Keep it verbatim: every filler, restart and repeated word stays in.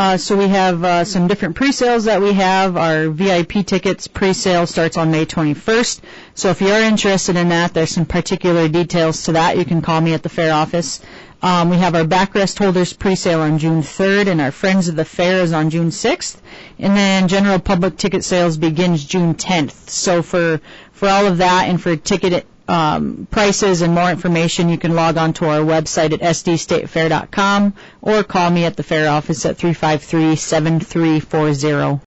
Uh, so we have uh, some different pre-sales that we have. Our V I P tickets pre-sale starts on May twenty-first. So if you are interested in that, there's some particular details to that. You can call me at the fair office. Um, we have our backrest holders pre-sale on June third, and our Friends of the Fair is on June sixth. And then general public ticket sales begins June tenth. So for, for all of that and for ticket um, prices and more information, you can log on to our website at s d state fair dot com or call me at the fair office at three five three, seven three four zero.